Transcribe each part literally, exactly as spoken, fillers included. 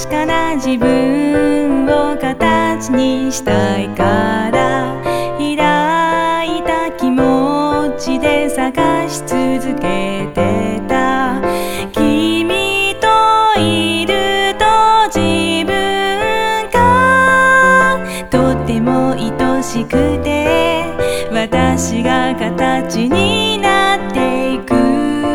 確かな自分を形にしたいから開いた気持ちで探し続けてた。君といると自分がとっても愛しくて私が形になっていく。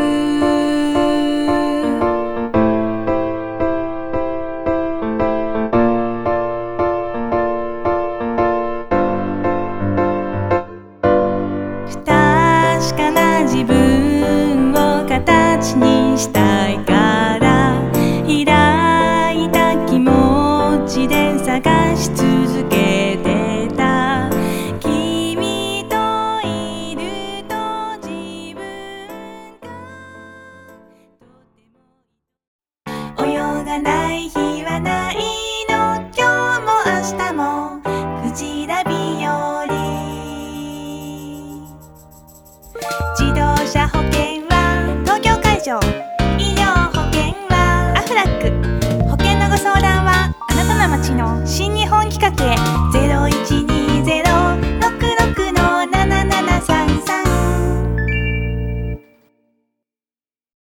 確かな自分を形にしたいから開いた気持ちで探し続けてた。君といると自分が泳がない日はないの。今日も明日もクジラび